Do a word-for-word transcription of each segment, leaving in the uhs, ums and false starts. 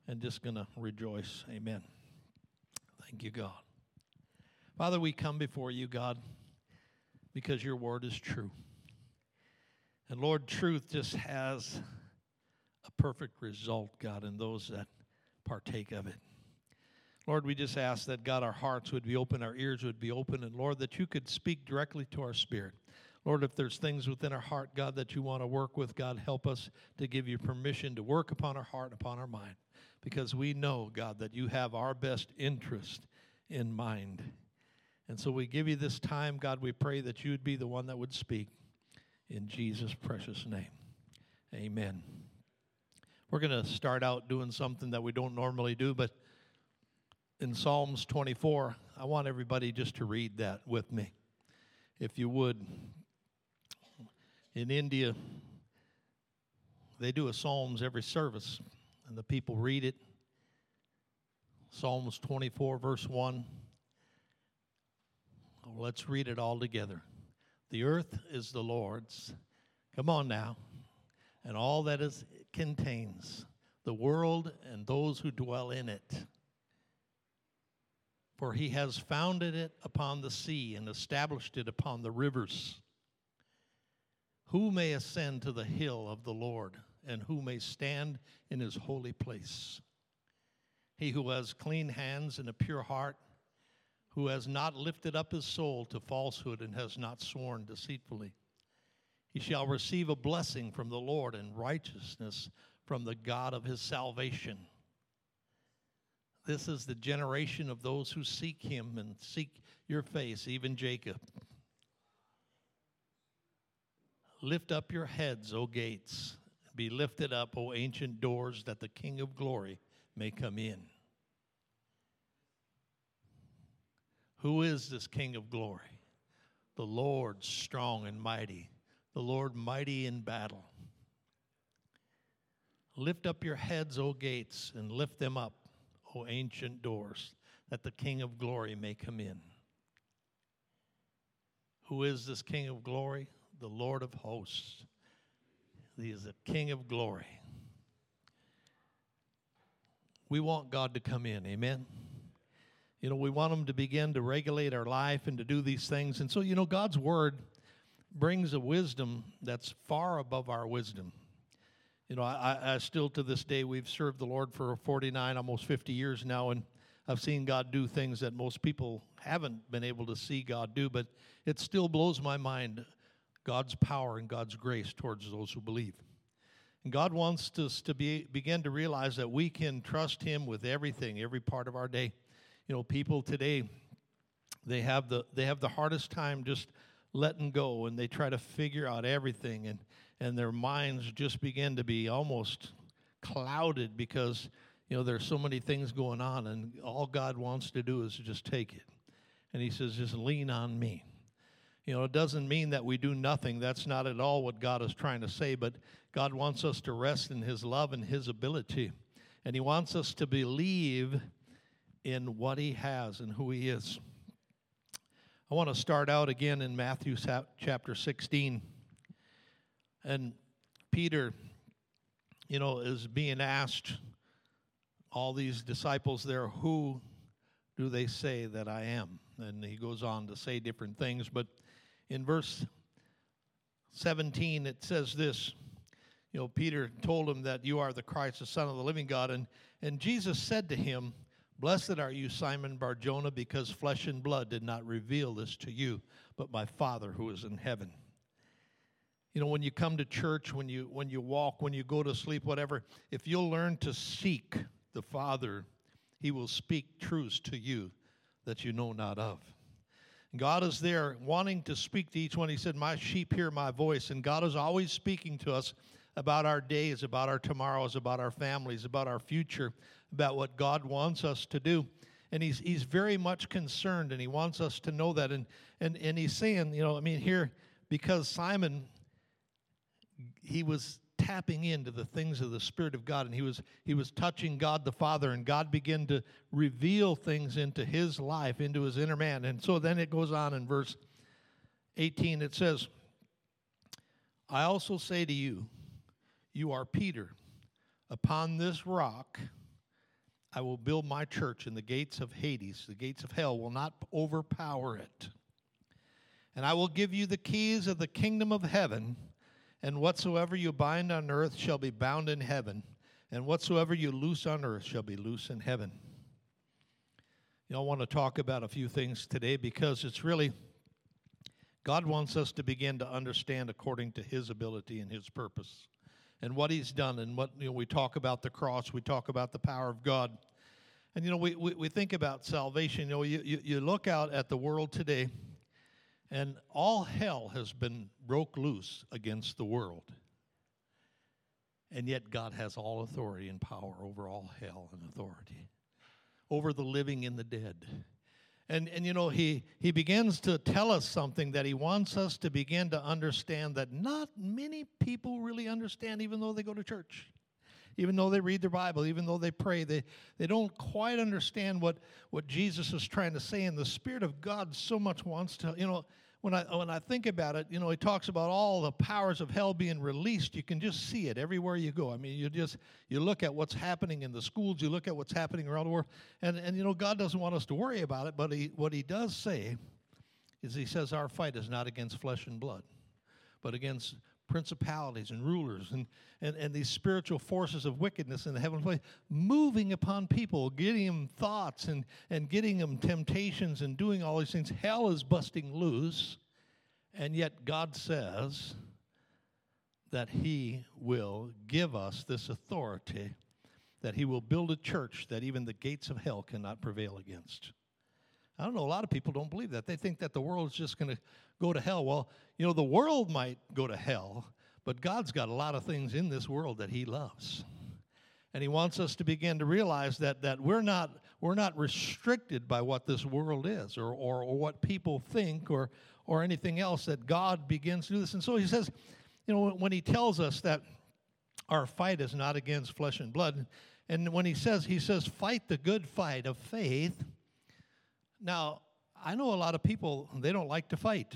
and just going to rejoice. Amen. Thank you, God. Father, we come before you, God, because your word is true. And Lord, truth just has a perfect result, God, in those that partake of it. Lord, we just ask that, God, our hearts would be open, our ears would be open, and Lord, that you could speak directly to our spirit. Lord, if there's things within our heart, God, that you want to work with, God, help us to give you permission to work upon our heart, upon our mind, because we know, God, that you have our best interest in mind. And so we give you this time, God, we pray that you would be the one that would speak in Jesus' precious name. Amen. We're going to start out doing something that we don't normally do, but in Psalms twenty-four, I want everybody just to read that with me, if you would. In India, they do a Psalms every service, and the people read it. Psalms twenty-four, verse one. Oh, let's read it all together. The earth is the Lord's. Come on now. And all that is, it contains, the world and those who dwell in it. For he has founded it upon the sea and established it upon the rivers. Who may ascend to the hill of the Lord, and who may stand in his holy place? He who has clean hands and a pure heart, who has not lifted up his soul to falsehood and has not sworn deceitfully. He shall receive a blessing from the Lord and righteousness from the God of his salvation. This is the generation of those who seek him and seek your face, even Jacob. Lift up your heads, O gates. Be lifted up, O ancient doors, that the King of glory may come in. Who is this King of glory? The Lord strong and mighty, the Lord mighty in battle. Lift up your heads, O gates, and lift them up, O ancient doors, that the King of glory may come in. Who is this King of glory? The Lord of hosts. He is the King of glory. We want God to come in, amen? You know, we want him to begin to regulate our life and to do these things. And so, you know, God's word brings a wisdom that's far above our wisdom. You know, I, I still to this day, we've served the Lord for forty-nine, almost fifty years now, and I've seen God do things that most people haven't been able to see God do, but it still blows my mind, God's power and God's grace towards those who believe. And God wants us to be, begin to realize that we can trust him with everything, every part of our day. You know, people today, they have the they have the hardest time just letting go, and they try to figure out everything, and, and their minds just begin to be almost clouded because, you know, there's so many things going on, and all God wants to do is just take it. And he says, just lean on me. You know, it doesn't mean that we do nothing. That's not at all what God is trying to say, but God wants us to rest in his love and his ability. And he wants us to believe in what he has and who he is. I want to start out again in Matthew chapter sixteen. And Peter, you know, is being asked, all these disciples there, who do they say that I am? And he goes on to say different things. But in verse seventeen, it says this. You know, Peter told him that you are the Christ, the Son of the living God. And, and Jesus said to him, blessed are you, Simon Bar-Jonah, because flesh and blood did not reveal this to you, but my Father who is in heaven. You know, when you come to church, when you when you walk, when you go to sleep, whatever, if you'll learn to seek the Father, he will speak truths to you that you know not of. God is there wanting to speak to each one. He said, my sheep hear my voice. And God is always speaking to us about our days, about our tomorrows, about our families, about our future, about what God wants us to do. And he's he's very much concerned, and he wants us to know that. And and and he's saying, you know, I mean, here, because Simon, he was tapping into the things of the Spirit of God, and he was he was touching God the Father, and God began to reveal things into his life, into his inner man. And so then it goes on in verse eighteen, it says, I also say to you, you are Peter. Upon this rock I will build my church, and the gates of Hades, the gates of hell, will not overpower it. And I will give you the keys of the kingdom of heaven, and whatsoever you bind on earth shall be bound in heaven, and whatsoever you loose on earth shall be loose in heaven. You know, I want to talk about a few things today because it's really, God wants us to begin to understand according to His ability and His purpose and what He's done. And what, you know, we talk about the cross, we talk about the power of God. And, you know, we, we, we think about salvation. You know, you, you, you look out at the world today, and all hell has been broke loose against the world. And yet God has all authority and power over all hell and authority, over the living and the dead. And, and you know, he, he begins to tell us something that he wants us to begin to understand that not many people really understand, even though they go to church, even though they read their Bible, even though they pray. They, they don't quite understand what, what Jesus is trying to say. And the Spirit of God so much wants to, you know, When I when I think about it, you know, he talks about all the powers of hell being released. You can just see it everywhere you go. I mean, you just, you look at what's happening in the schools, you look at what's happening around the world, and, and you know, God doesn't want us to worry about it, but he, what he does say is he says our fight is not against flesh and blood, but against principalities and rulers and, and, and these spiritual forces of wickedness in the heavenly place, moving upon people, getting them thoughts and, and getting them temptations and doing all these things. Hell is busting loose, and yet God says that he will give us this authority, that he will build a church that even the gates of hell cannot prevail against. I don't know, a lot of people don't believe that. They think that the world is just going to go to hell. Well, you know, the world might go to hell, but God's got a lot of things in this world that he loves. And he wants us to begin to realize that that we're not we're not restricted by what this world is or or, or what people think or or anything else, that God begins to do this. And so he says, you know, when he tells us that our fight is not against flesh and blood, and when he says, he says, fight the good fight of faith. Now, I know a lot of people, they don't like to fight.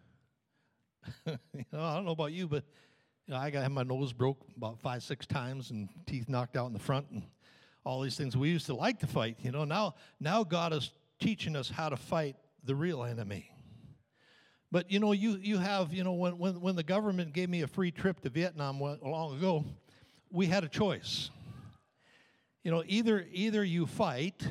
you know, I don't know about you, but you know, I got my nose broke about five, six times and teeth knocked out in the front and all these things. We used to like to fight. You know, now, now God is teaching us how to fight the real enemy. But, you know, you, you have, you know, when, when, when the government gave me a free trip to Vietnam long ago, we had a choice. You know, either either you fight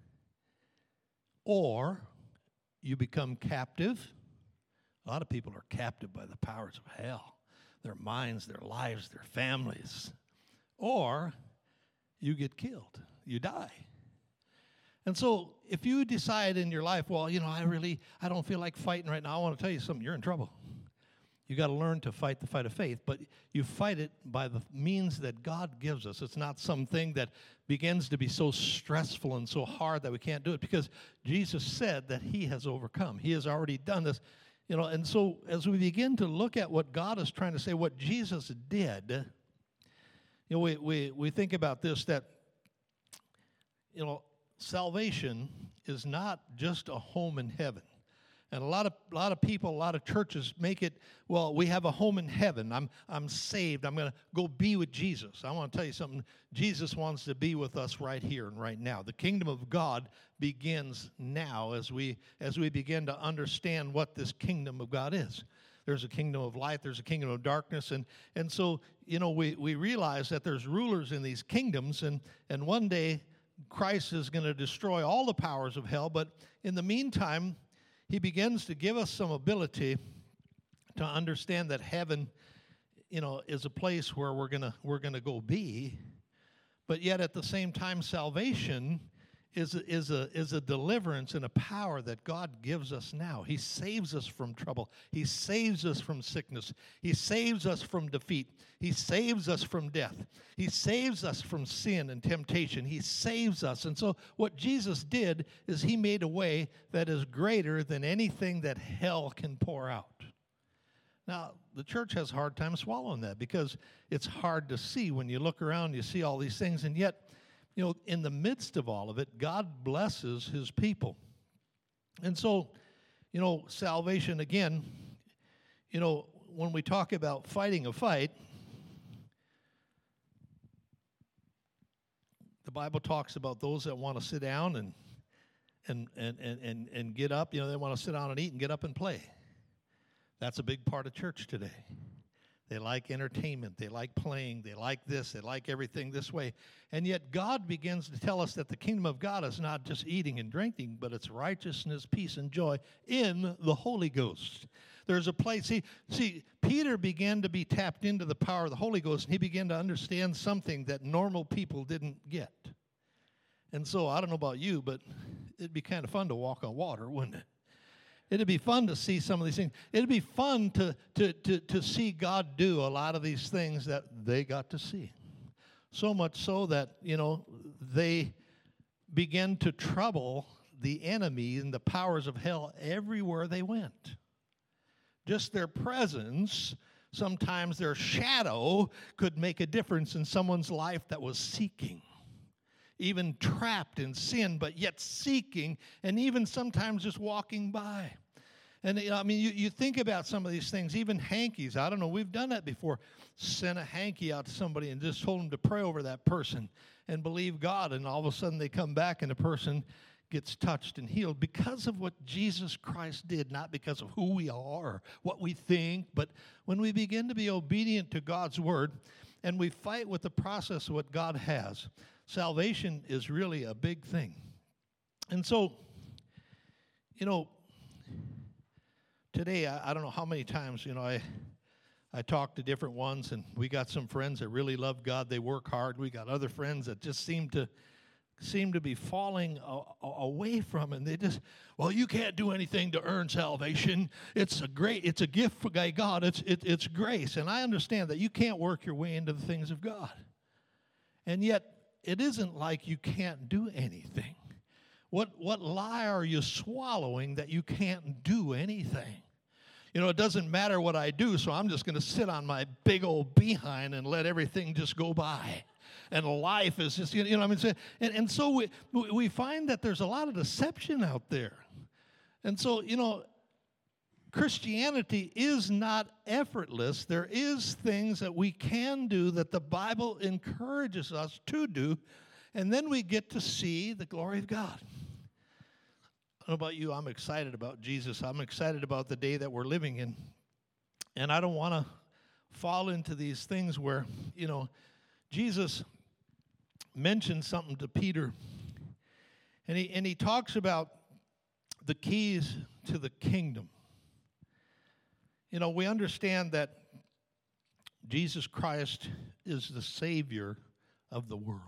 or you become captive. A lot of people are captive by the powers of hell, their minds, their lives, their families. Or you get killed, you die. And so if you decide in your life, well, you know, I really, I don't feel like fighting right now, I want to tell you something, you're in trouble. You got to learn to fight the fight of faith, but you fight it by the means that God gives us. It's not something that begins to be so stressful and so hard that we can't do it, because Jesus said that he has overcome. He has already done this. You know, and so as we begin to look at what God is trying to say, what Jesus did, you know, we, we, we think about this, that, you know, salvation is not just a home in heaven. And a lot of a lot of people, a lot of churches make it, well, we have a home in heaven. I'm I'm saved. I'm going to go be with Jesus. I want to tell you something. Jesus wants to be with us right here and right now. The kingdom of God begins now as we as we begin to understand what this kingdom of God is. There's a kingdom of light, there's a kingdom of darkness, and and so, you know, we we realize that there's rulers in these kingdoms, and and one day Christ is going to destroy all the powers of hell, but in the meantime, he begins to give us some ability to understand that heaven, you know, is a place where we're gonna we're gonna go be, but yet at the same time, salvation is a, is a is a deliverance and a power that God gives us now. He saves us from trouble. He saves us from sickness. He saves us from defeat. He saves us from death. He saves us from sin and temptation. He saves us. And so what Jesus did is he made a way that is greater than anything that hell can pour out. Now, the church has a hard time swallowing that, because it's hard to see when you look around, you see all these things, and yet, you know, in the midst of all of it, God blesses his people. And so, you know, salvation, again, you know, when we talk about fighting a fight, the Bible talks about those that want to sit down and and and and and, and get up. You know, they want to sit down and eat and get up and play. That's a big part of church today. They like entertainment. They like playing. They like this. They like everything this way. And yet God begins to tell us that the kingdom of God is not just eating and drinking, but it's righteousness, peace, and joy in the Holy Ghost. There's a place. See, see, Peter began to be tapped into the power of the Holy Ghost, and he began to understand something that normal people didn't get. And so, I don't know about you, but it'd be kind of fun to walk on water, wouldn't it? It'd be fun to see some of these things. It'd be fun to, to, to, to see God do a lot of these things that they got to see. So much so that, you know, they began to trouble the enemy and the powers of hell everywhere they went. Just their presence, sometimes their shadow, could make a difference in someone's life that was seeking. Even trapped in sin, but yet seeking, and even sometimes just walking by. And, you know, I mean, you, you think about some of these things, even hankies. I don't know, we've done that before. Sent a hanky out to somebody and just told them to pray over that person and believe God, and all of a sudden they come back and the person gets touched and healed because of what Jesus Christ did, not because of who we are, what we think, but when we begin to be obedient to God's word and we fight with the process of what God has. Salvation is really a big thing. And so, you know, today, I, I don't know how many times, you know, I I talk to different ones, and we got some friends that really love God. They work hard. We got other friends that just seem to seem to be falling a, a, away from it. And they just, well, you can't do anything to earn salvation. It's a great, it's a gift from God. It's it, it's grace. And I understand that you can't work your way into the things of God. And yet, it isn't like you can't do anything. What what lie are you swallowing that you can't do anything? You know, it doesn't matter what I do, so I'm just going to sit on my big old behind and let everything just go by. And life is just, you know, I mean, and, and so we we find that there's a lot of deception out there. And so, you know, Christianity is not effortless. There is things that we can do that the Bible encourages us to do, and then we get to see the glory of God. I don't know about you, I'm excited about Jesus. I'm excited about the day that we're living in. And I don't want to fall into these things where, you know, Jesus mentioned something to Peter, and he and he talks about the keys to the kingdom. You know, we understand that Jesus Christ is the Savior of the world.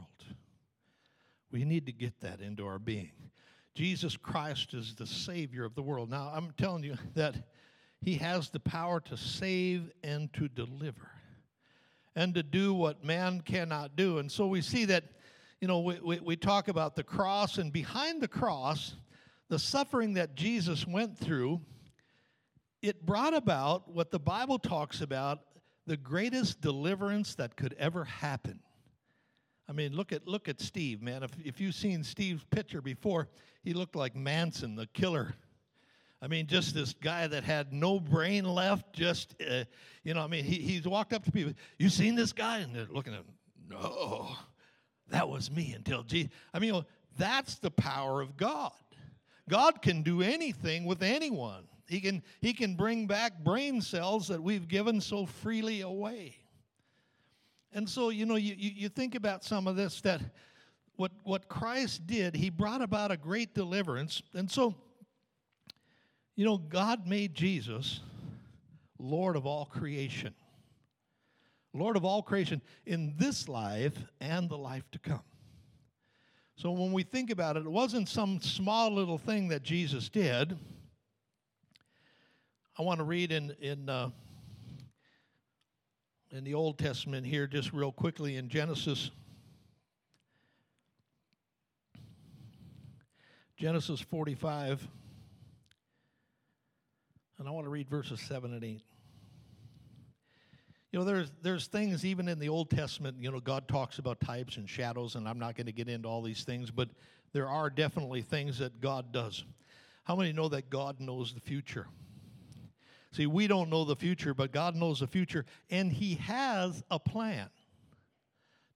We need to get that into our being. Jesus Christ is the Savior of the world. Now, I'm telling you that He has the power to save and to deliver and to do what man cannot do. And so we see that, you know, we, we, we talk about the cross, and behind the cross, the suffering that Jesus went through, it brought about what the Bible talks about, the greatest deliverance that could ever happen. I mean, look at look at Steve, man. If if you've seen Steve's picture before, he looked like Manson, the killer. I mean, just this guy that had no brain left. Just, uh, you know, I mean, he he's walked up to people. You seen this guy? And they're looking at him. No, that was me until Jesus. I mean, you know, that's the power of God. God can do anything with anyone. He can, he can bring back brain cells that we've given so freely away. And so, you know, you, you, you think about some of this, that what, what Christ did, He brought about a great deliverance. And so, you know, God made Jesus Lord of all creation. Lord of all creation in this life and the life to come. So when we think about it, it wasn't some small little thing that Jesus did. I want to read in in uh, in the Old Testament here just real quickly in Genesis. Genesis forty-five. And I want to read verses seven and eight. You know, there's there's things even in the Old Testament, you know, God talks about types and shadows, and I'm not going to get into all these things, but there are definitely things that God does. How many know that God knows the future? See, we don't know the future, but God knows the future, and He has a plan.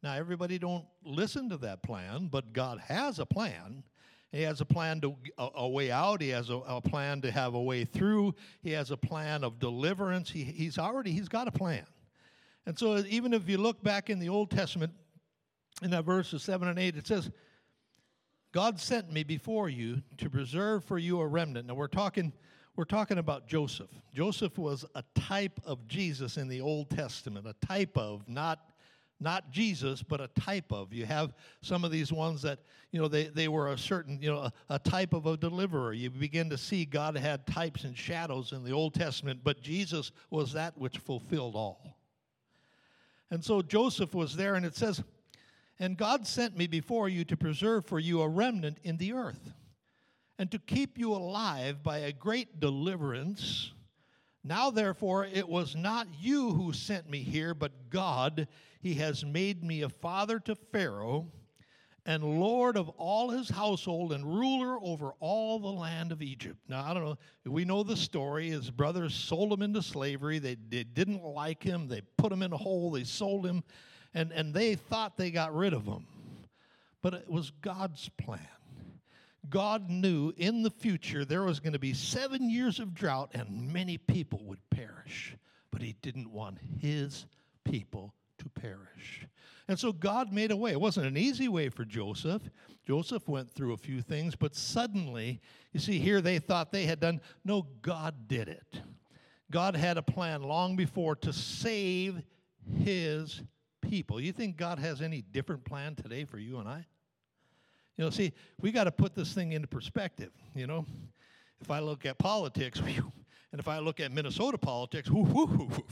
Now, everybody don't listen to that plan, but God has a plan. He has a plan to a, a way out. He has a, a plan to have a way through. He has a plan of deliverance. He, he's already, he's got a plan. And so even if you look back in the Old Testament, in that verses seven and eight, it says, God sent me before you to preserve for you a remnant. Now we're talking, we're talking about Joseph. Joseph was a type of Jesus in the Old Testament, a type of, not Not Jesus, but a type of. You have some of these ones that, you know, they, they were a certain, you know, a, a type of a deliverer. You begin to see God had types and shadows in the Old Testament, but Jesus was that which fulfilled all. And so Joseph was there, and it says, and God sent me before you to preserve for you a remnant in the earth, and to keep you alive by a great deliverance. Now, therefore, it was not you who sent me here, but God. He has made me a father to Pharaoh, and lord of all his household, and ruler over all the land of Egypt. Now, I don't know, we know the story. His brothers sold him into slavery. They, they didn't like him. They put him in a hole. They sold him, and, and they thought they got rid of him. But it was God's plan. God knew in the future there was going to be seven years of drought and many people would perish. But he didn't want his people to perish. And so God made a way. It wasn't an easy way for Joseph. Joseph went through a few things, but suddenly, you see, here they thought they had done. No, God did it. God had a plan long before to save his people. You think God has any different plan today for you and I? You know, see, we got to put this thing into perspective, you know. If I look at politics, whew, and if I look at Minnesota politics, whoo, whoo, whoo, whoo.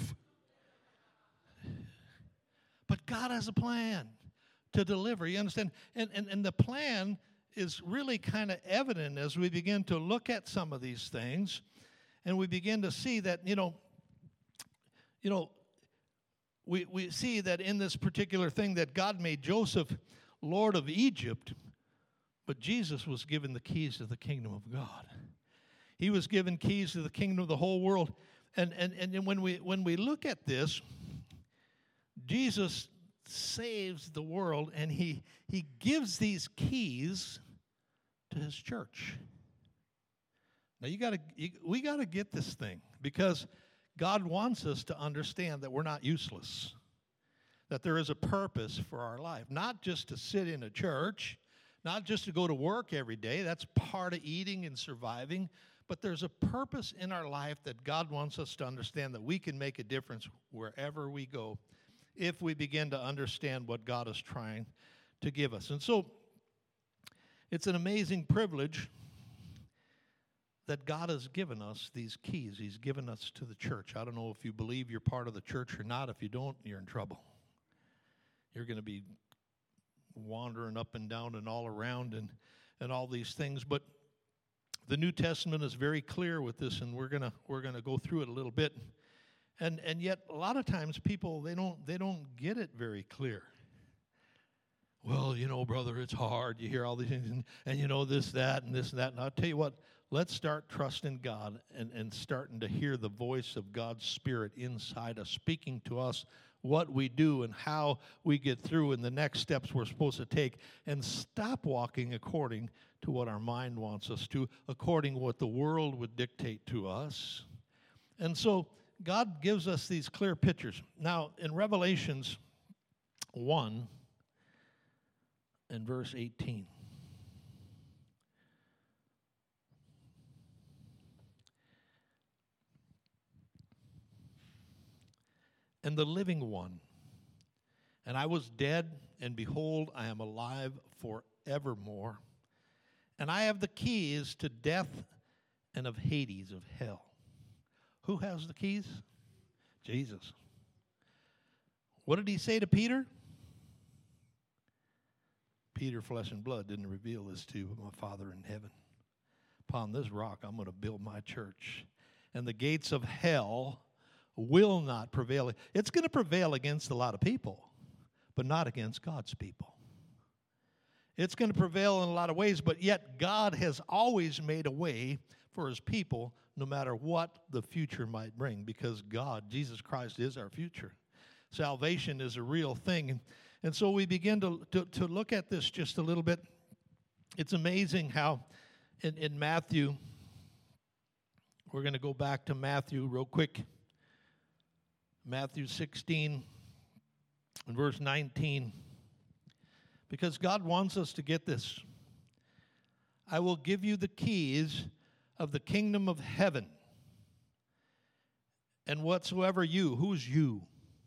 But God has a plan to deliver, you understand? And, and, and the plan is really kind of evident as we begin to look at some of these things, and we begin to see that, you know, you know, we, we see that in this particular thing that God made Joseph Lord of Egypt, but Jesus was given the keys to the kingdom of God. He was given keys to the kingdom of the whole world. And and, and when we when we look at this, Jesus saves the world, and he he gives these keys to his church. Now you got to we got to get this thing, because God wants us to understand that we're not useless, that there is a purpose for our life, not just to sit in a church, not just to go to work every day. That's part of eating and surviving. But there's a purpose in our life that God wants us to understand, that we can make a difference wherever we go if we begin to understand what God is trying to give us. And so it's an amazing privilege that God has given us these keys. He's given us to the church. I don't know if you believe you're part of the church or not. If you don't, you're in trouble. You're going to be wandering up and down and all around and, and all these things. But the New Testament is very clear with this, and we're gonna we're gonna go through it a little bit. And and yet a lot of times people they don't they don't get it very clear. Well, you know, brother, it's hard. You hear all these things, and, and you know this, that, and this and that. And I'll tell you what, let's start trusting God and, and starting to hear the voice of God's Spirit inside us, speaking to us what we do and how we get through and the next steps we're supposed to take, and stop walking according to what our mind wants us to, according to what the world would dictate to us. And so God gives us these clear pictures. Now, in Revelations one and verse eighteen, and the living one, and I was dead, and behold, I am alive forevermore, and I have the keys to death and of Hades, of hell. Who has the keys? Jesus. What did he say to Peter? Peter, flesh and blood didn't reveal this to you, but my Father in heaven. Upon this rock I'm going to build my church, and the gates of hell will not prevail. It's going to prevail against a lot of people, but not against God's people. It's going to prevail in a lot of ways, but yet God has always made a way for his people, no matter what the future might bring, because God, Jesus Christ, is our future. Salvation is a real thing. And so we begin to, to, to look at this just a little bit. It's amazing how in, in Matthew, we're going to go back to Matthew real quick. Matthew sixteen and verse nineteen. Because God wants us to get this. I will give you the keys of the kingdom of heaven. And whatsoever you, who's you?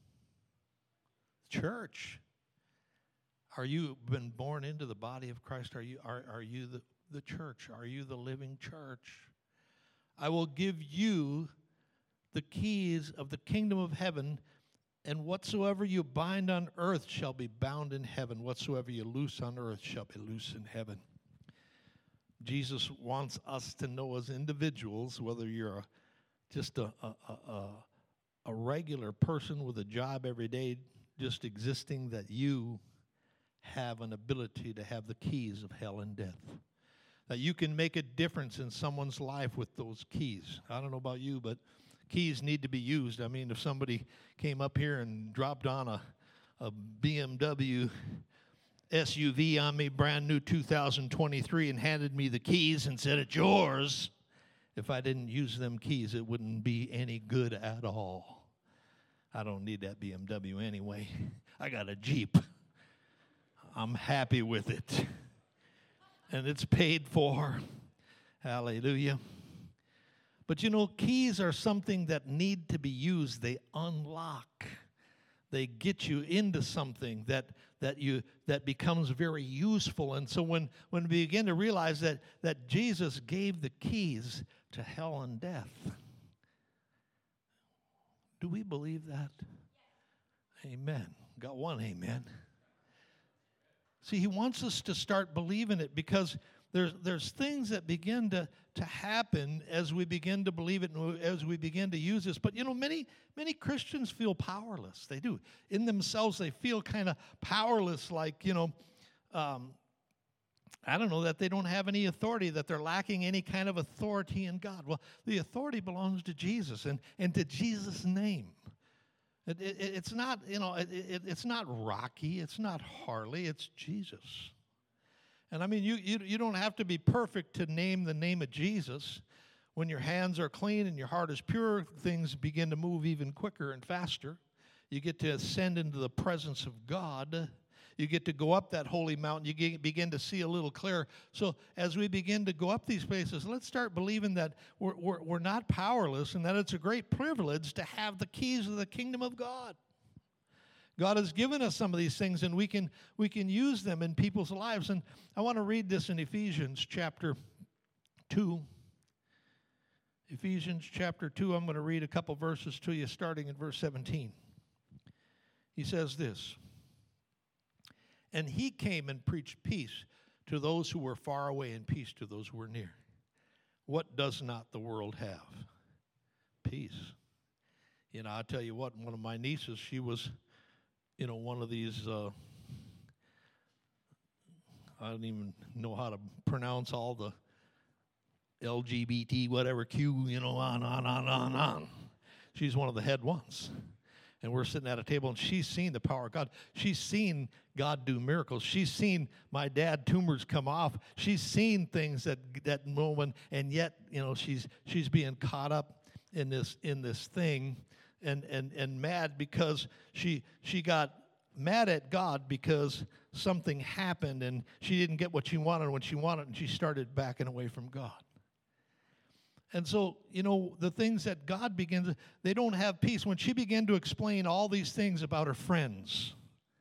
Church. Are you been born into the body of Christ? Are you are, are you the, the church? Are you the living church? I will give you the keys of the kingdom of heaven, and whatsoever you bind on earth shall be bound in heaven. Whatsoever you loose on earth shall be loose in heaven. Jesus wants us to know as individuals, whether you're a, just a, a, a, a regular person with a job every day, just existing, that you have an ability to have the keys of hell and death. That you can make a difference in someone's life with those keys. I don't know about you, but keys need to be used. I mean, if somebody came up here and dropped on a, a B M W S U V on me, brand new two thousand twenty-three, and handed me the keys and said, it's yours, if I didn't use them keys, it wouldn't be any good at all. I don't need that B M W anyway. I got a Jeep. I'm happy with it. And it's paid for. Hallelujah. But you know, keys are something that need to be used. They unlock. They get you into something that that you that becomes very useful. And so when, when we begin to realize that, that Jesus gave the keys to hell and death, do we believe that? Amen. Got one amen. See, he wants us to start believing it, because there's there's things that begin to, to happen as we begin to believe it and as we begin to use this. But, you know, many, many Christians feel powerless. They do. In themselves, they feel kind of powerless, like, you know, um, I don't know, that they don't have any authority, that they're lacking any kind of authority in God. Well, the authority belongs to Jesus and, and to Jesus' name. It, it, it's not, you know, it, it, it's not Rocky, it's not Harley, it's Jesus. And I mean, you, you you don't have to be perfect to name the name of Jesus. When your hands are clean and your heart is pure, things begin to move even quicker and faster. You get to ascend into the presence of God. You get to go up that holy mountain. You get, begin to see a little clearer. So as we begin to go up these places, let's start believing that we're, we're, we're not powerless, and that it's a great privilege to have the keys of the kingdom of God. God has given us some of these things, and we can we can use them in people's lives. And I want to read this in Ephesians chapter two. Ephesians chapter two, I'm going to read a couple verses to you, starting in verse seventeen. He says this, and he came and preached peace to those who were far away and peace to those who were near. What does not the world have? Peace. You know, I'll tell you what, one of my nieces, she was, you know, one of these, uh, I don't even know how to pronounce all the L G B T, whatever, Q, you know, on, on, on, on, on. She's one of the head ones. And we're sitting at a table, and she's seen the power of God. She's seen God do miracles. She's seen my dad tumors come off. She's seen things that that moment, and yet, you know, she's she's being caught up in this in this thing, and and and mad because she she got mad at God because something happened, and she didn't get what she wanted when she wanted, and she started backing away from God. And so, you know, the things that God begins, they don't have peace. When she began to explain all these things about her friends,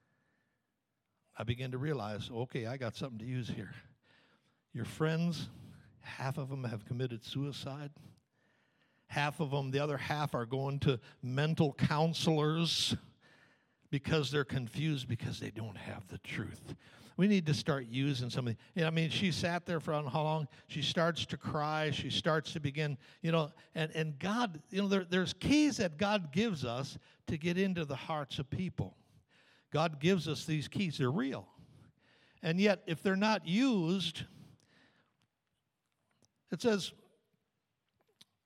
I began to realize, okay, I got something to use here. Your friends, half of them have committed suicide. Half of them, the other half, are going to mental counselors because they're confused because they don't have the truth. We need to start using something. You know, I mean, she sat there for how long? She starts to cry. She starts to begin, you know, and, and God, you know, there, there's keys that God gives us to get into the hearts of people. God gives us these keys. They're real. And yet, if they're not used, it says,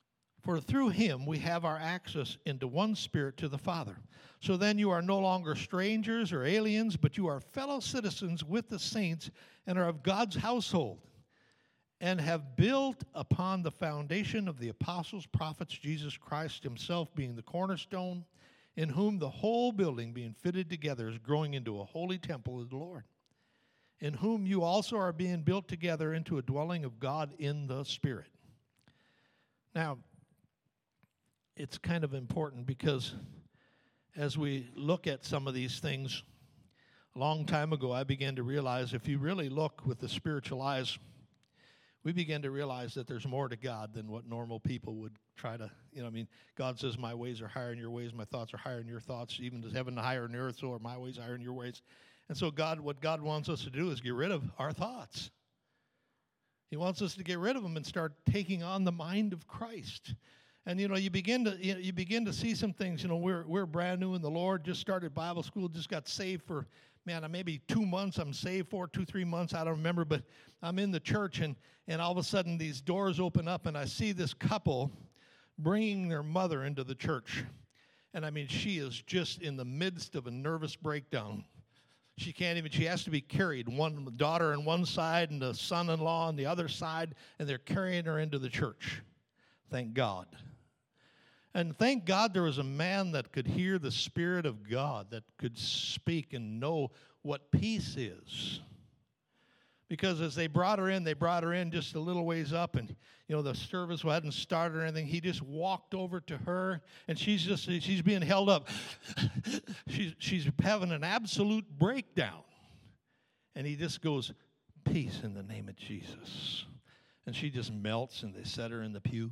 For through him we have our access into one Spirit to the Father. So then you are no longer strangers or aliens, but you are fellow citizens with the saints and are of God's household, and have built upon the foundation of the apostles, prophets, Jesus Christ himself being the cornerstone, in whom the whole building being fitted together is growing into a holy temple of the Lord, in whom you also are being built together into a dwelling of God in the Spirit. Now, it's kind of important because as we look at some of these things, a long time ago I began to realize if you really look with the spiritual eyes, we begin to realize that there's more to God than what normal people would try to, you know, I mean, God says my ways are higher than your ways, my thoughts are higher than your thoughts, even as heaven higher than the earth, so are my ways higher than your ways. And so God, what God wants us to do is get rid of our thoughts. He wants us to get rid of them and start taking on the mind of Christ. And, you know, you begin to you, know, you begin to see some things. You know, we're we're brand new in the Lord, just started Bible school, just got saved for, man, maybe two months. I'm saved for two, three months. I don't remember, but I'm in the church, and, and all of a sudden these doors open up, and I see this couple bringing their mother into the church. And, I mean, she is just in the midst of a nervous breakdown. She can't even, she has to be carried, one daughter on one side and the son-in-law on the other side, and they're carrying her into the church. Thank God. And thank God there was a man that could hear the Spirit of God, that could speak and know what peace is. Because as they brought her in, they brought her in just a little ways up, and, you know, the service hadn't started or anything. He just walked over to her, and she's just, she's being held up. she's, she's having an absolute breakdown. And he just goes, peace in the name of Jesus. And she just melts, and they set her in the pew.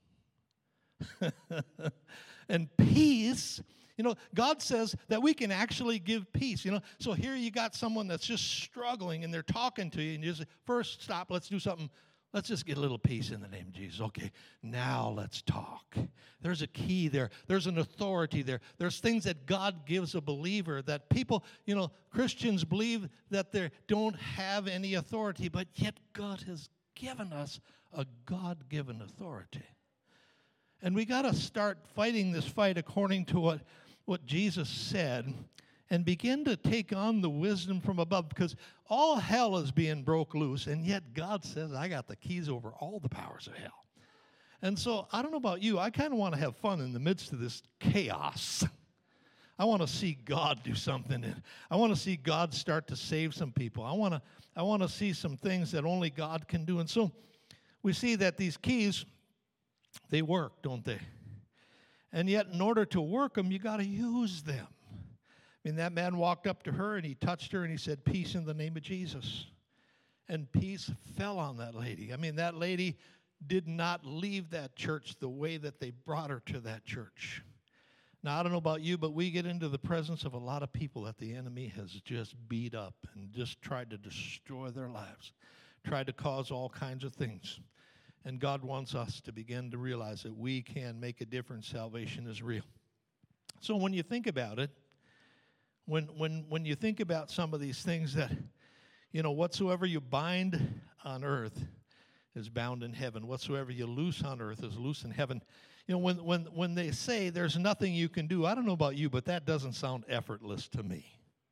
And peace, you know, God says that we can actually give peace, you know. So here you got someone that's just struggling, and they're talking to you, and you just, first, stop, let's do something. Let's just get a little peace in the name of Jesus. Okay, now let's talk. There's a key there. There's an authority there. There's things that God gives a believer that people, you know, Christians believe that they don't have any authority, but yet God has given us a God-given authority. And we got to start fighting this fight according to what, what Jesus said, and begin to take on the wisdom from above, because all hell is being broke loose, and yet God says, I got the keys over all the powers of hell. And so I don't know about you, I kind of want to have fun in the midst of this chaos. I want to see God do something. I want to see God start to save some people. I want to I want to see some things that only God can do. And so we see that these keys, they work, don't they? And yet, in order to work them, you got to use them. I mean, that man walked up to her, and he touched her, and he said, peace in the name of Jesus. And peace fell on that lady. I mean, that lady did not leave that church the way that they brought her to that church. Now, I don't know about you, but we get into the presence of a lot of people that the enemy has just beat up and just tried to destroy their lives, tried to cause all kinds of things. And God wants us to begin to realize that we can make a difference. Salvation is real. So when you think about it, when when when you think about some of these things that, you know, whatsoever you bind on earth is bound in heaven. Whatsoever you loose on earth is loose in heaven. You know, when when when they say there's nothing you can do, I don't know about you, but that doesn't sound effortless to me.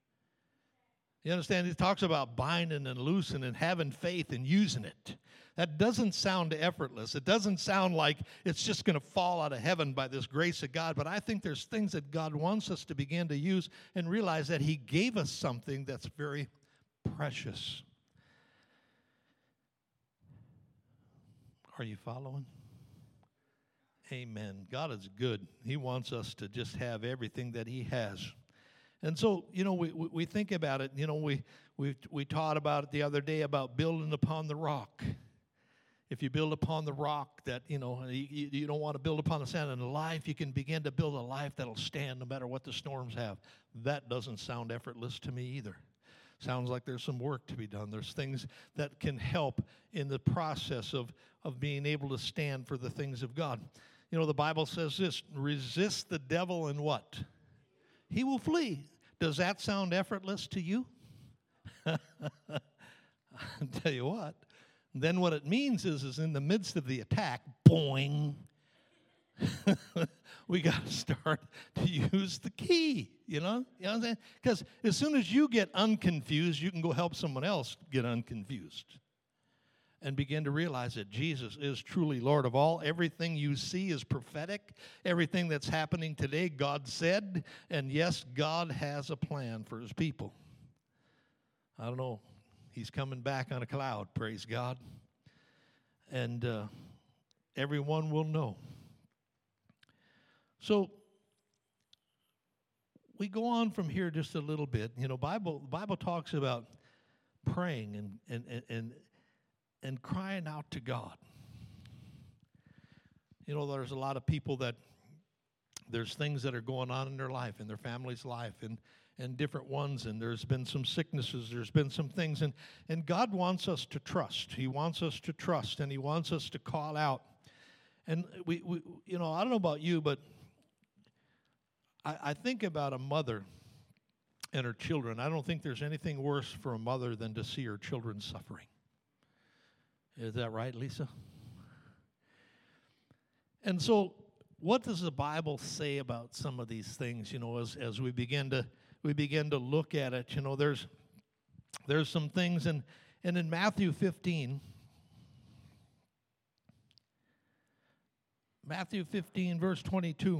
You understand? It talks about binding and loosing and having faith and using it. That doesn't sound effortless. It doesn't sound like it's just going to fall out of heaven by this grace of God. But I think there's things that God wants us to begin to use and realize that he gave us something that's very precious. Are you following? Amen. God is good. He wants us to just have everything that he has. And so, you know, we we think about it. You know, we we we taught about it the other day about building upon the rock. If you build upon the rock, that, you know, you, you don't want to build upon the sand. In life, you can begin to build a life that'll stand no matter what the storms have. That doesn't sound effortless to me either. Sounds like there's some work to be done. There's things that can help in the process of, of being able to stand for the things of God. You know, the Bible says this, resist the devil and what? He will flee. Does that sound effortless to you? I'll tell you what. Then what it means is, is in the midst of the attack, boing, we got to start to use the key, you know? You know what I'm saying? Because as soon as you get unconfused, you can go help someone else get unconfused and begin to realize that Jesus is truly Lord of all. Everything you see is prophetic. Everything that's happening today, God said. And yes, God has a plan for his people. I don't know. He's coming back on a cloud, praise God. And uh, everyone will know. So we go on from here just a little bit. You know, Bible Bible talks about praying and and and and, and crying out to God. You know, there's a lot of people that there's things that are going on in their life, in their family's life, and and different ones, and there's been some sicknesses, there's been some things, and and God wants us to trust. He wants us to trust, and he wants us to call out. And we, we you know, I don't know about you, but I, I think about a mother and her children. I don't think there's anything worse for a mother than to see her children suffering. Is that right, Lisa? And so what does the Bible say about some of these things, you know, as, as we begin to we begin to look at it? You know, there's there's some things, and and in Matthew fifteen, Matthew fifteen, verse twenty-two,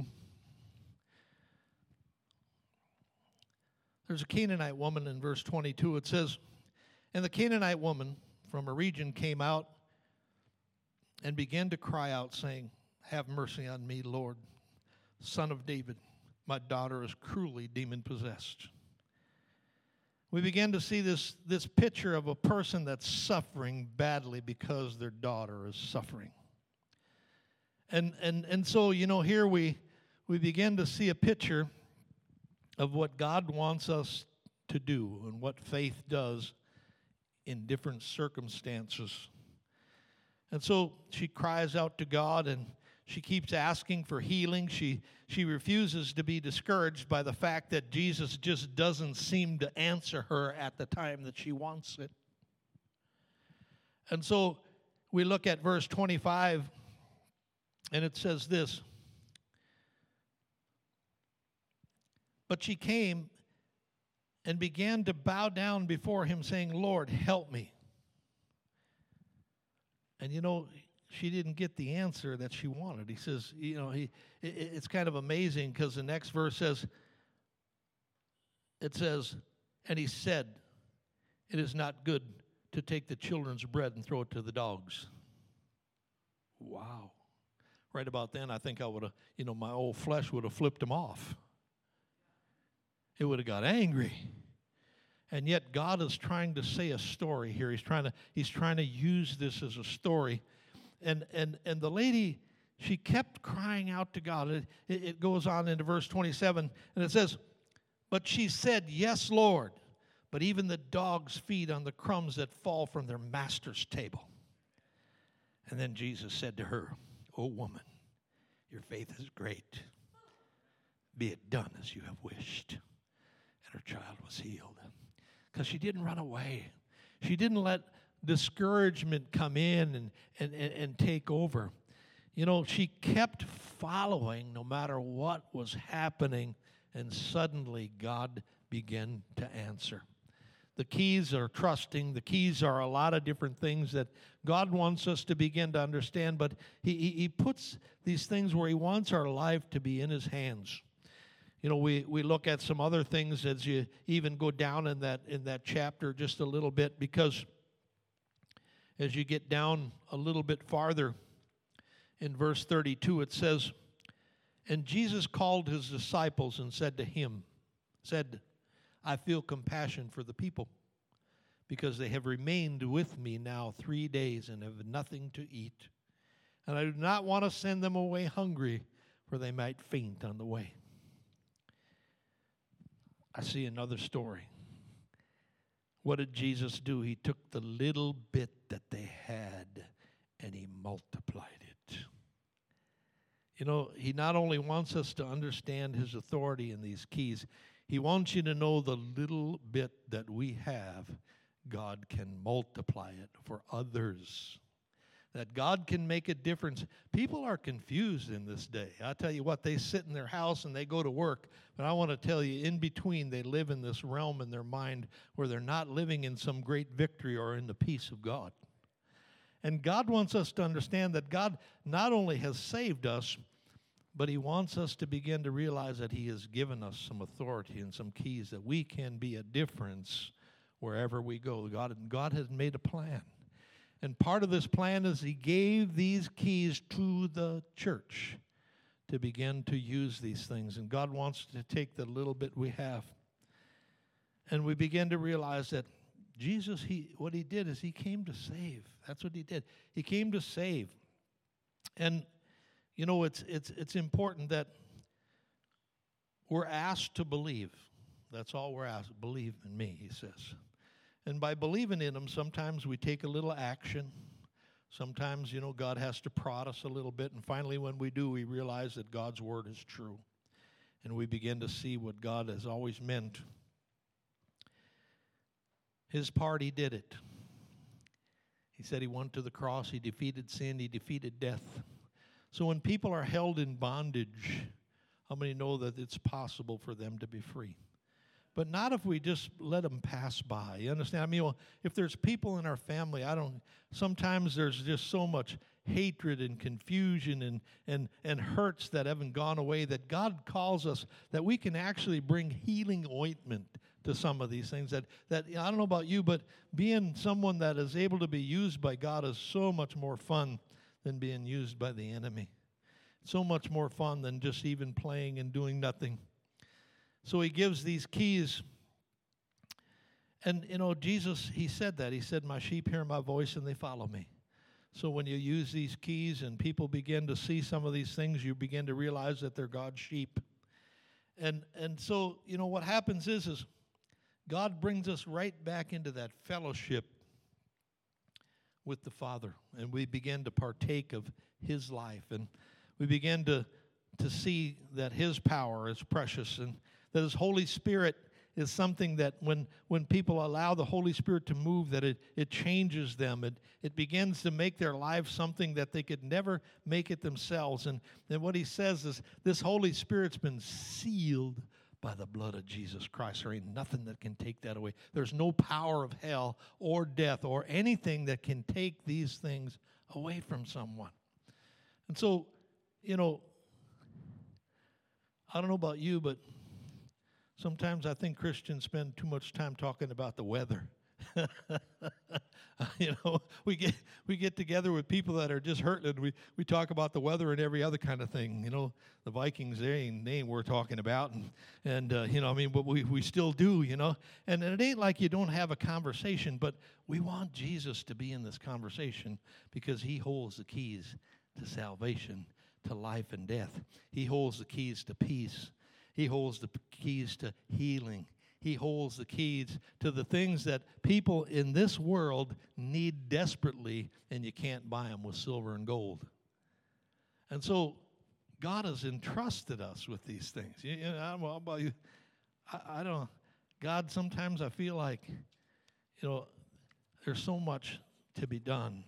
there's a Canaanite woman in verse twenty-two. It says, and the Canaanite woman from a region came out and began to cry out, saying, have mercy on me, Lord, Son of David. My daughter is cruelly demon-possessed. We begin to see this, this picture of a person that's suffering badly because their daughter is suffering. And and and so, you know, here we we begin to see a picture of what God wants us to do and what faith does in different circumstances. And so she cries out to God, and she keeps asking for healing. She she refuses to be discouraged by the fact that Jesus just doesn't seem to answer her at the time that she wants it. And so we look at verse twenty-five, and it says this. But she came and began to bow down before him, saying, Lord, help me. And you know, she didn't get the answer that she wanted. He says, you know, he it, it's kind of amazing because the next verse says, it says, and he said, it is not good to take the children's bread and throw it to the dogs. Wow. Right about then, I think I would have, you know, my old flesh would have flipped him off. It would have got angry. And yet God is trying to say a story here. He's trying to he's trying to use this as a story. And and and the lady, she kept crying out to God. It, it, it goes on into verse twenty-seven, and it says, but she said, yes, Lord, but even the dogs feed on the crumbs that fall from their master's table. And then Jesus said to her, O woman, your faith is great. Be it done as you have wished. And her child was healed. Because she didn't run away. She didn't let discouragement come in and, and, and, and take over. You know, she kept following no matter what was happening, and suddenly God began to answer. The keys are trusting. The keys are a lot of different things that God wants us to begin to understand, but he, he, he puts these things where he wants our life to be in his hands. You know, we, we look at some other things as you even go down in that in that chapter just a little bit, because as you get down a little bit farther in verse thirty-two, it says, and Jesus called his disciples and said to him, said, I feel compassion for the people, because they have remained with me now three days and have nothing to eat. And I do not want to send them away hungry, for they might faint on the way. I see another story. What did Jesus do? He took the little bit that they had and he multiplied it. You know, he not only wants us to understand his authority in these keys, he wants you to know the little bit that we have, God can multiply it for others. that God can make a difference. People are confused in this day. I tell you what, they sit in their house and they go to work, but I want to tell you, in between, they live in this realm in their mind where they're not living in some great victory or in the peace of God. And God wants us to understand that God not only has saved us, but He wants us to begin to realize that He has given us some authority and some keys that we can be a difference wherever we go. God, God has made a plan. And part of this plan is He gave these keys to the church to begin to use these things. And God wants to take the little bit we have. And we begin to realize that Jesus, he what He did is He came to save. That's what He did. He came to save. And, you know, it's it's it's important that we're asked to believe. That's all we're asked. Believe in me, He says. And by believing in Him, sometimes we take a little action. Sometimes, you know, God has to prod us a little bit. And finally, when we do, we realize that God's word is true. And we begin to see what God has always meant. His part, He did it. He said He went to the cross. He defeated sin. He defeated death. So when people are held in bondage, how many know that it's possible for them to be free? But not if we just let them pass by. You understand? I mean, well, if there's people in our family, I don't, sometimes there's just so much hatred and confusion and, and, and hurts that haven't gone away that God calls us, that we can actually bring healing ointment to some of these things. That, that I don't know about you, but being someone that is able to be used by God is so much more fun than being used by the enemy. So much more fun than just even playing and doing nothing. So He gives these keys. And, you know, Jesus, He said that. He said, my sheep hear my voice and they follow me. So when you use these keys and people begin to see some of these things, you begin to realize that they're God's sheep. And and so, you know, what happens is, is God brings us right back into that fellowship with the Father. And we begin to partake of His life. And we begin to, to see that His power is precious and that His Holy Spirit is something that when, when people allow the Holy Spirit to move, that it, it changes them. It, it begins to make their lives something that they could never make it themselves. And then what He says is this Holy Spirit's been sealed by the blood of Jesus Christ. There ain't nothing that can take that away. There's no power of hell or death or anything that can take these things away from someone. And so, you know, I don't know about you, but sometimes I think Christians spend too much time talking about the weather. You know, we get we get together with people that are just hurting, and we, we talk about the weather and every other kind of thing. You know, the Vikings, they ain't, they ain't we're talking about, and and uh, you know, I mean, but we, we still do, you know, and, and it ain't like you don't have a conversation, but we want Jesus to be in this conversation because He holds the keys to salvation, to life and death. He holds the keys to peace. He holds the keys to healing. He holds the keys to the things that people in this world need desperately, and you can't buy them with silver and gold. And so God has entrusted us with these things. You, you know, I don't know about you. I, I don't. God, sometimes I feel like, you know, there's so much to be done.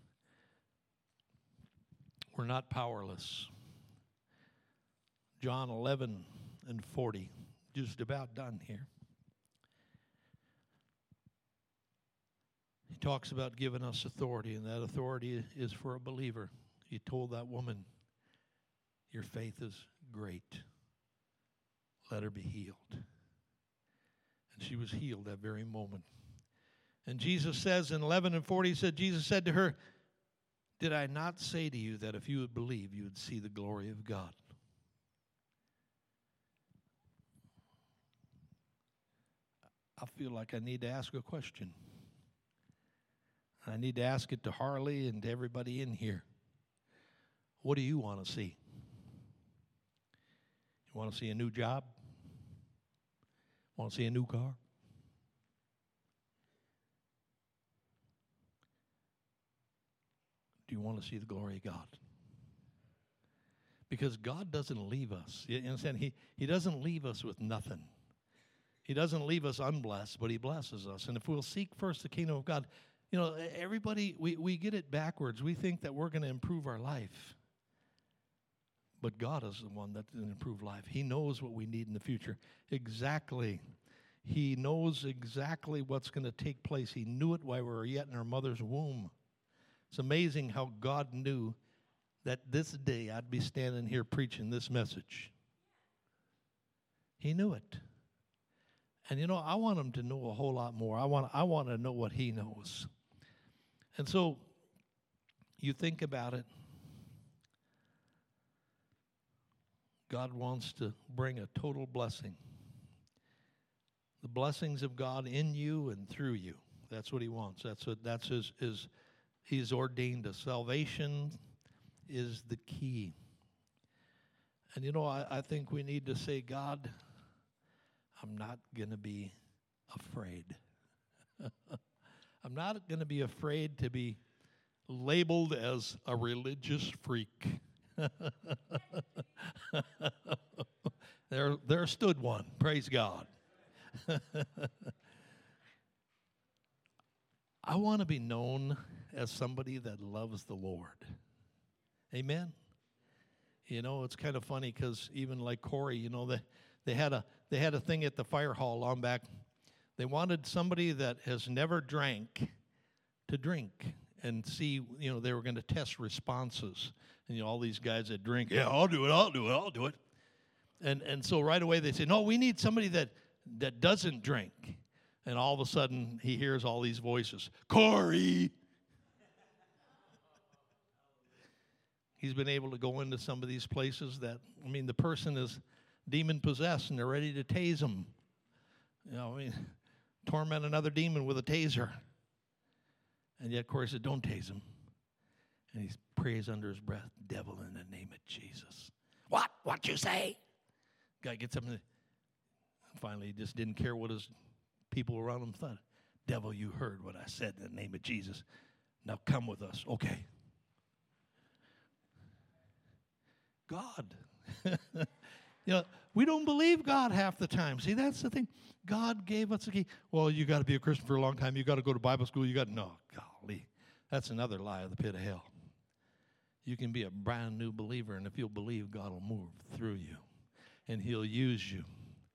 We're not powerless. John eleven and forty, just about done here. He talks about giving us authority, and that authority is for a believer. He told that woman, your faith is great. Let her be healed. And she was healed that very moment. And Jesus says in eleven and forty, he said, Jesus said to her, did I not say to you that if you would believe, you would see the glory of God? I feel like I need to ask a question. I need to ask it to Harley and to everybody in here. What do you want to see? You want to see a new job? Want to see a new car? Do you want to see the glory of God? Because God doesn't leave us. You understand? He, he doesn't leave us with nothing. He doesn't leave us unblessed, but He blesses us. And if we'll seek first the kingdom of God, You know, everybody, we, we get it backwards. We think that we're going to improve our life. But God is the one that can improve life. He knows what we need in the future. Exactly. He knows exactly what's going to take place. He knew it while we were yet in our mother's womb. It's amazing how God knew that this day I'd be standing here preaching this message. He knew it. And you know, I want him to know a whole lot more. I want, I want to know what he knows. And so, you think about it. God wants to bring a total blessing. The blessings of God in you and through you. That's what he wants. That's what, that's his, his, he's ordained us. Salvation is the key. And you know, I, I think we need to say, God, I'm not going to be afraid. I'm not going to be afraid to be labeled as a religious freak. there, there stood one. Praise God. I want to be known as somebody that loves the Lord. Amen. You know, it's kind of funny because even like Corey, you know, they, they had a they had a thing at the fire hall long back. They wanted somebody that has never drank to drink and see, you know, they were going to test responses. And, you know, all these guys that drink, yeah, I'll do it, I'll do it, I'll do it. And and so right away they say, no, we need somebody that, that doesn't drink. And all of a sudden he hears all these voices, Corey. He's been able to go into some of these places that, I mean, the person is demon-possessed and they're ready to tase him. You know, I mean, torment another demon with a taser. And yet, Corey said, don't tase him. And he prays under his breath, devil, in the name of Jesus. What? What you say? Guy gets up and finally he just didn't care what his people around him thought. Devil, you heard what I said in the name of Jesus. Now come with us. Okay. God. You know, we don't believe God half the time. See, that's the thing. God gave us a key. Well, you got to be a Christian for a long time. You got to go to Bible school. You got no, golly. That's another lie of the pit of hell. You can be a brand new believer, and if you'll believe, God will move through you, and he'll use you.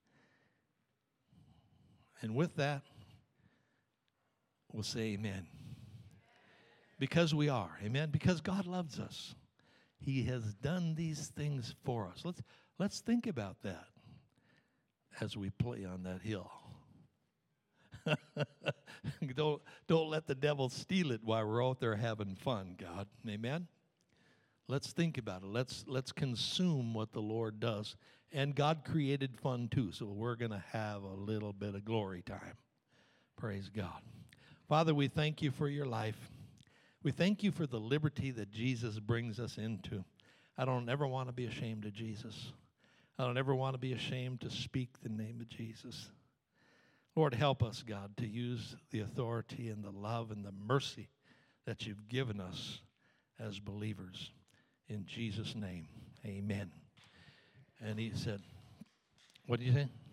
And with that, we'll say amen. Because we are, amen, because God loves us. He has done these things for us. Let's, let's think about that as we play on that hill. don't, don't let the devil steal it while we're out there having fun, God. Amen? Let's think about it. Let's, let's consume what the Lord does. And God created fun too, so we're going to have a little bit of glory time. Praise God. Father, we thank you for your life. We thank you for the liberty that Jesus brings us into. I don't ever want to be ashamed of Jesus. I don't ever want to be ashamed to speak the name of Jesus. Lord, help us, God, to use the authority and the love and the mercy that you've given us as believers. In Jesus' name, amen. And he said, what did you say?